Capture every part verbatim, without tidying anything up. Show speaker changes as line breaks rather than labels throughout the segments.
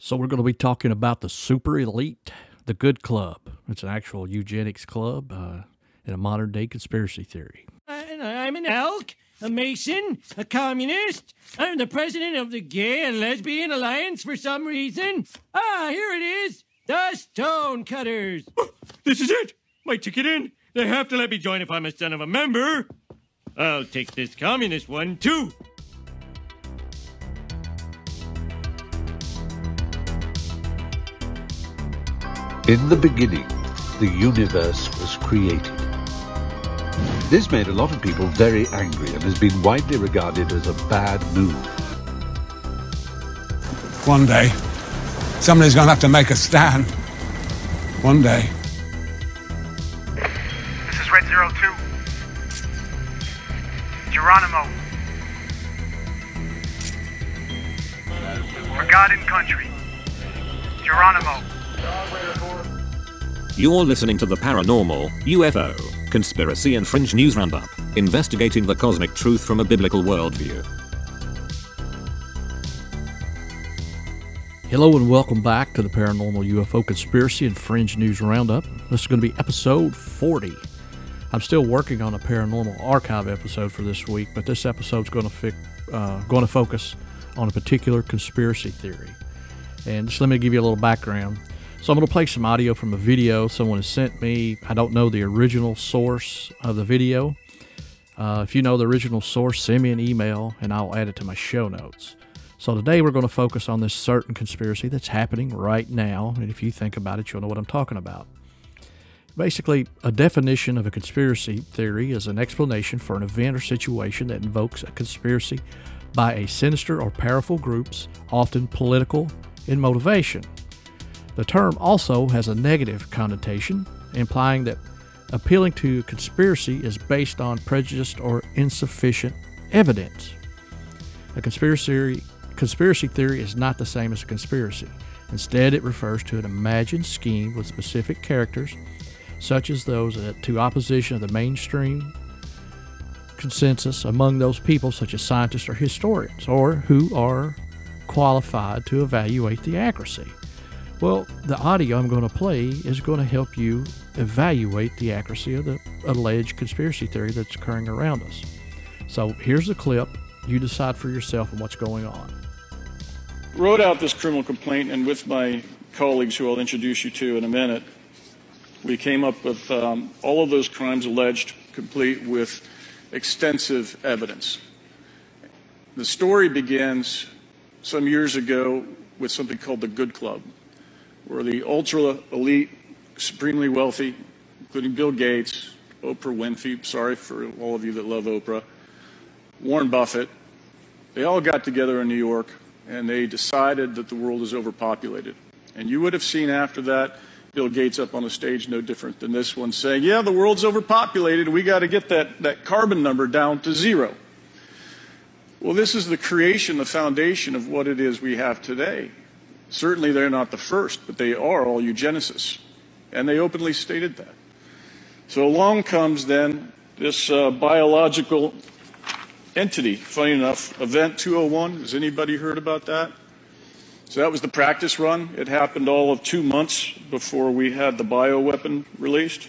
So we're going to be talking about the super elite, the Good Club. It's an actual eugenics club uh, in a modern-day conspiracy theory.
And I'm an elk, a mason, a communist. I'm the president of the Gay and Lesbian Alliance for some reason. Ah, here it is. The Stonecutters. Oh, this is it. My ticket in. They have to let me join if I'm a son of a member. I'll take this communist one, too.
In the beginning, the universe was created. This made a lot of people very angry and has been widely regarded as a bad move.
One day, somebody's going to have to make a stand. One day.
This is Red Zero Two. Geronimo. For God and country. Geronimo.
You're listening to the Paranormal, U F O, Conspiracy and Fringe News Roundup, investigating the cosmic truth from a biblical worldview.
Hello and welcome back to the Paranormal U F O Conspiracy and Fringe News Roundup. This is going to be episode forty. I'm still working on a Paranormal Archive episode for this week, but this episode's going to, fi- uh, going to focus on a particular conspiracy theory. And just let me give you a little background. So I'm going to play some audio from a video someone has sent me. I don't know the original source of the video. Uh, if you know the original source, send me an email and I'll add it to my show notes. So today we're going to focus on this certain conspiracy that's happening right now. And if you think about it, you'll know what I'm talking about. Basically, a definition of a conspiracy theory is an explanation for an event or situation that invokes a conspiracy by a sinister or powerful groups, often political in motivation. The term also has a negative connotation, implying that appealing to conspiracy is based on prejudiced or insufficient evidence. A conspiracy, conspiracy theory is not the same as a conspiracy. Instead, it refers to an imagined scheme with specific characters, such as those to opposition of the mainstream consensus among those people, such as scientists or historians, or who are qualified to evaluate the accuracy. Well, the audio I'm going to play is going to help you evaluate the accuracy of the alleged conspiracy theory that's occurring around us. So here's the clip. You decide for yourself on what's going on.
Wrote out this criminal complaint, and with my colleagues, who I'll introduce you to in a minute, we came up with um, all of those crimes alleged, complete with extensive evidence. The story begins some years ago with something called the Good Club, where the ultra elite, supremely wealthy, including Bill Gates, Oprah Winfrey, sorry for all of you that love Oprah, Warren Buffett, they all got together in New York and they decided that the world is overpopulated. And you would have seen after that Bill Gates up on the stage, no different than this one, saying, yeah, the world's overpopulated, we got to get that, that carbon number down to zero. Well, this is the creation, the foundation of what it is we have today. Certainly they're not the first, but they are all eugenicists, and they openly stated that. So along comes then this uh, biological entity, funny enough, Event two oh one. Has anybody heard about that? So that was the practice run. It happened all of two months before we had the bioweapon released.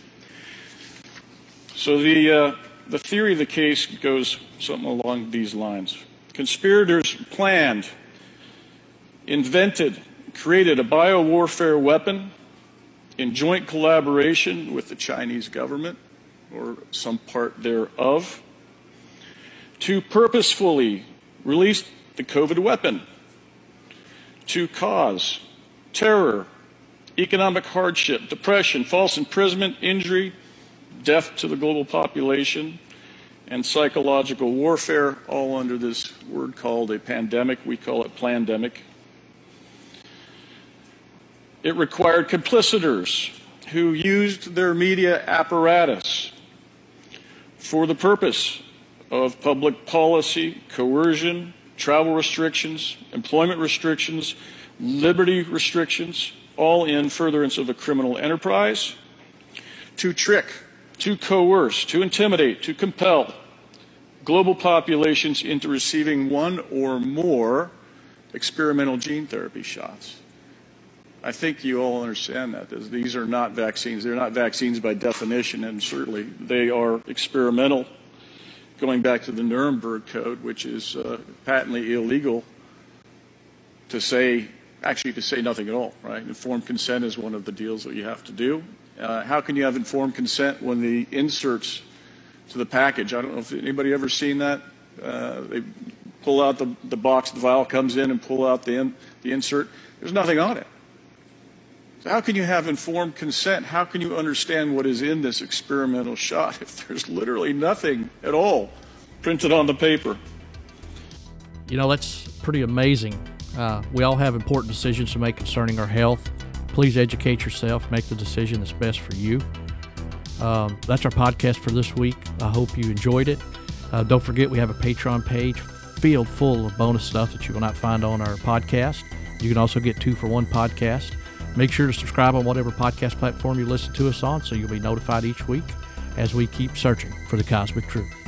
So the, uh, the theory of the case goes something along these lines. Conspirators planned, invented, created a biowarfare weapon in joint collaboration with the Chinese government, or some part thereof, to purposefully release the COVID weapon, to cause terror, economic hardship, depression, false imprisonment, injury, death to the global population, and psychological warfare, all under this word called a pandemic. We call it plandemic. It required complicitors who used their media apparatus for the purpose of public policy, coercion, travel restrictions, employment restrictions, liberty restrictions, all in furtherance of a criminal enterprise, to trick, to coerce, to intimidate, to compel global populations into receiving one or more experimental gene therapy shots. I think you all understand that. These are not vaccines. They're not vaccines by definition, and certainly they are experimental, going back to the Nuremberg Code, which is uh, patently illegal to say, actually to say nothing at all, right? Informed consent is one of the deals that you have to do. Uh, how can you have informed consent when the inserts to the package, I don't know if anybody ever seen that? Uh, they pull out the, the box, the vial comes in and pull out the, in, the insert. There's nothing on it. So how can you have informed consent? How can you understand what is in this experimental shot if there's literally nothing at all printed on the paper?
You know, that's pretty amazing. Uh, we all have important decisions to make concerning our health. Please educate yourself, make the decision that's best for you. Um, that's our podcast for this week. I hope you enjoyed it. Uh, don't forget, we have a Patreon page filled full of bonus stuff that you will not find on our podcast. You can also get two for one podcast. Make sure to subscribe on whatever podcast platform you listen to us on so you'll be notified each week as we keep searching for the cosmic truth.